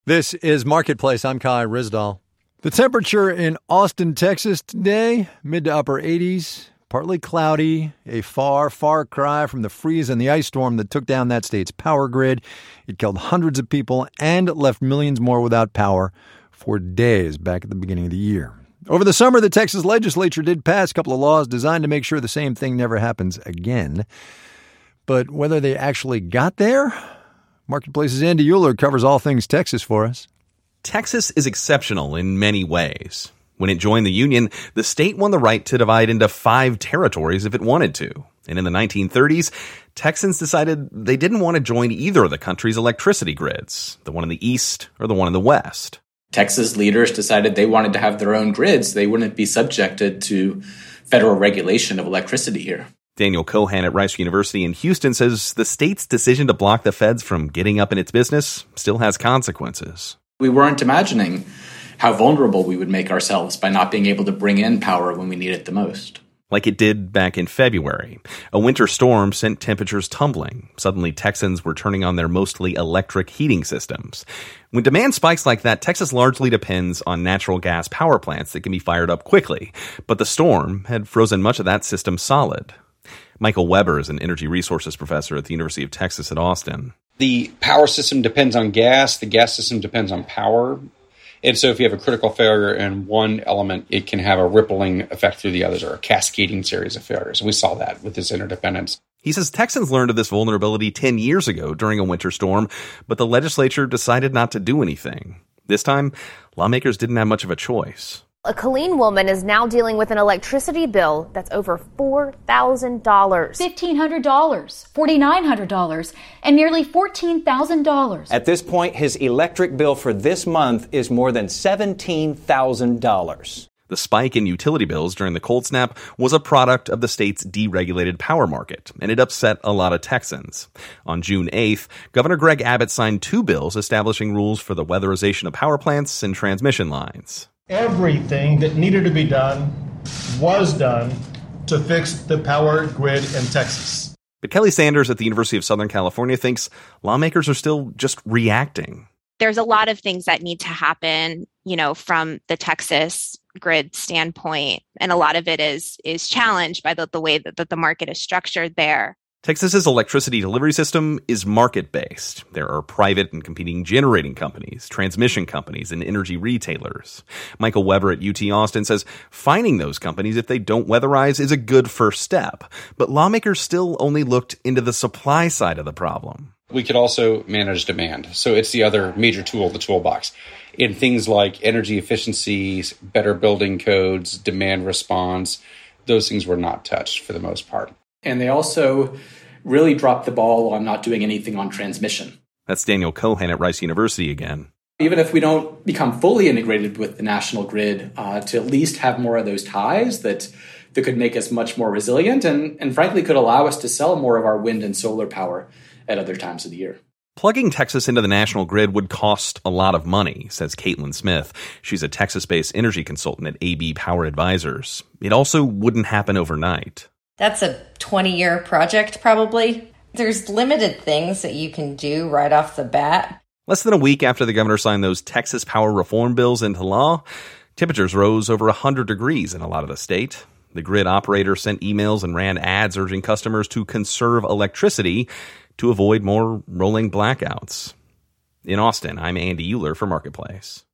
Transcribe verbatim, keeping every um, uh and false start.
This is Marketplace. I'm Kai Rizdal. The temperature in Austin, Texas today, mid to upper eighties, partly cloudy, a far, far cry from the freeze and the ice storm that took down that state's power grid. It killed hundreds of people and left millions more without power for days back at the beginning of the year. Over the summer, the Texas legislature did pass a couple of laws designed to make sure the same thing never happens again. But whether they actually got there? Marketplace's Andy Euler covers all things Texas for us. Texas is exceptional in many ways. When it joined the Union, the state won the right to divide into five territories if it wanted to. And in the nineteen thirties, Texans decided they didn't want to join either of the country's electricity grids, the one in the east or the one in the west. Texas leaders decided they wanted to have their own grids. They wouldn't be subjected to federal regulation of electricity here. Daniel Cohan at Rice University in Houston says the state's decision to block the feds from getting up in its business still has consequences. We weren't imagining how vulnerable we would make ourselves by not being able to bring in power when we need it the most. Like it did back in February. A winter storm sent temperatures tumbling. Suddenly, Texans were turning on their mostly electric heating systems. When demand spikes like that, Texas largely depends on natural gas power plants that can be fired up quickly. But the storm had frozen much of that system solid. Michael Weber is an energy resources professor at the University of Texas at Austin. The power system depends on gas. The gas system depends on power. And so if you have a critical failure in one element, it can have a rippling effect through the others or a cascading series of failures. We saw that with this interdependence. He says Texans learned of this vulnerability ten years ago during a winter storm, but the legislature decided not to do anything. This time, lawmakers didn't have much of a choice. A Killeen woman is now dealing with an electricity bill that's over four thousand dollars. fifteen hundred dollars, four thousand nine hundred dollars, and nearly fourteen thousand dollars. At this point, his electric bill for this month is more than seventeen thousand dollars. The spike in utility bills during the cold snap was a product of the state's deregulated power market, and it upset a lot of Texans. On June eighth, Governor Greg Abbott signed two bills establishing rules for the weatherization of power plants and transmission lines. Everything that needed to be done was done to fix the power grid in Texas. But Kelly Sanders at the University of Southern California thinks lawmakers are still just reacting. There's a lot of things that need to happen, you know, from the Texas grid standpoint. And a lot of it is is challenged by the, the way that, that the market is structured there. Texas's electricity delivery system is market-based. There are private and competing generating companies, transmission companies, and energy retailers. Michael Weber at U T Austin says finding those companies if they don't weatherize is a good first step. But lawmakers still only looked into the supply side of the problem. We could also manage demand. So it's the other major tool of the toolbox. In things like energy efficiencies, better building codes, demand response, those things were not touched for the most part. And they also really dropped the ball on not doing anything on transmission. That's Daniel Cohan at Rice University again. Even if we don't become fully integrated with the national grid, uh, to at least have more of those ties that, that could make us much more resilient and, and frankly could allow us to sell more of our wind and solar power at other times of the year. Plugging Texas into the national grid would cost a lot of money, says Caitlin Smith. She's a Texas-based energy consultant at A B Power Advisors. It also wouldn't happen overnight. That's a twenty-year project, probably. There's limited things that you can do right off the bat. Less than a week after the governor signed those Texas power reform bills into law, temperatures rose over one hundred degrees in a lot of the state. The grid operator sent emails and ran ads urging customers to conserve electricity to avoid more rolling blackouts. In Austin, I'm Andy Euler for Marketplace.